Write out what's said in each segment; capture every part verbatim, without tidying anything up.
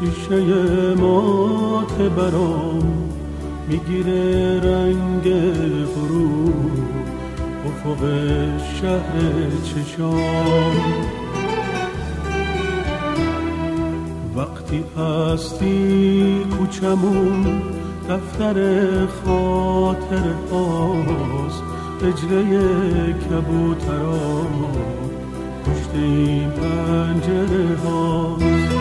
شیشه مات برام میگیره رنگ غروب افق شهر چشام. وقتی هستی کوچمون دفتر خاطر هاست، اجره کبوترها پشت این پنجره هاست.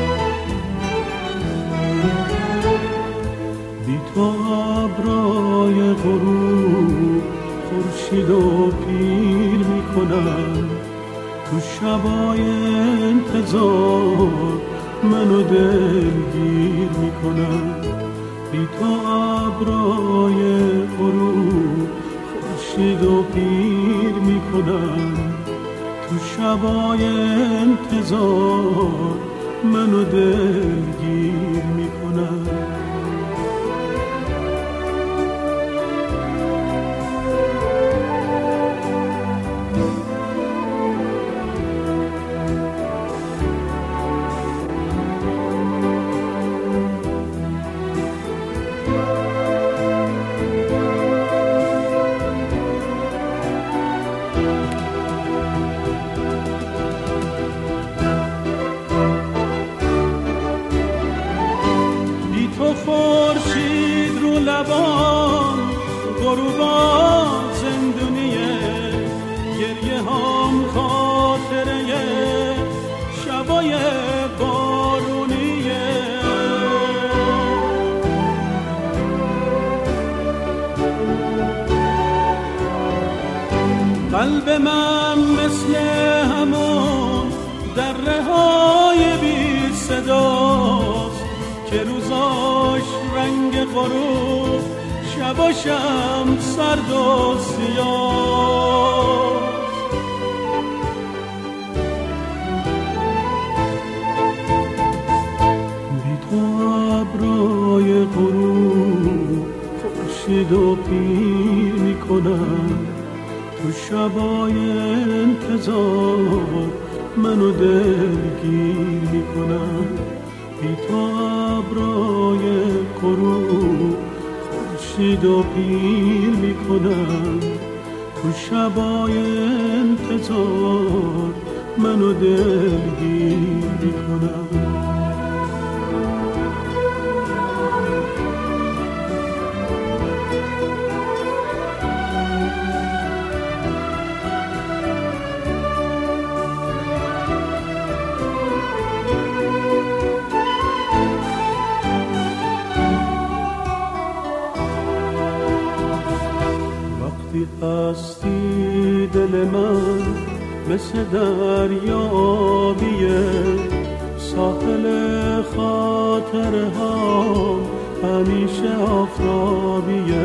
بی تو ابرای غروب خورشید و پیر میکنن، تو شبای انتظار منو دلگیر میکنن. بی تو ابرای غروب خورشید و پیر میکنن، تو شبای انتظار منو دلگیر میکنن. خورشید رو لبان غروبا زندونیه، گریه هم خاطره شبای بارونیه. قلب من مثل همون دره های بی صداست که روزاش رنگ غروب شباشم سرد و سیاه. بی تو ابرای غروب خورشید و پیر میکنن، تو شبای انتظار منو دلگیر میکنن. بی تو ابرای غروب خورشید و پیر میکنن، تو شبای انتظار منو دلگیر میکنن. هستی دل من مثل دریابیه، ساحل خاطره ها همیشه آفتابیه.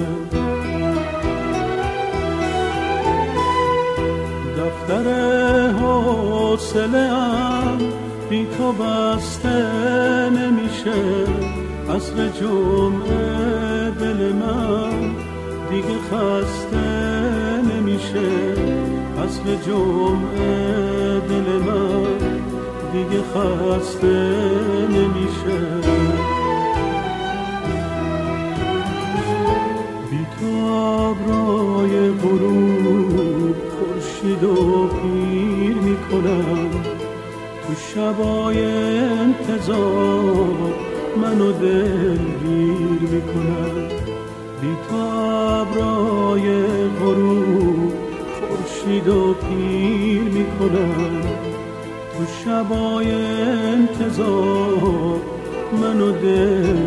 دفتر حوصله ام بی تو بسته نمیشه، عصر جمعه دل من دیگه خسته نمیشه. عصر جمعه دل من دیگه خسته نمیشه. بی تو ابرای غروب خورشید و پیر میکنم، تو شبای انتظار منو دلگیر میکنم. بی تو ابرای غروب خورشید و پیر میکنن، تو شبای انتظار منو دل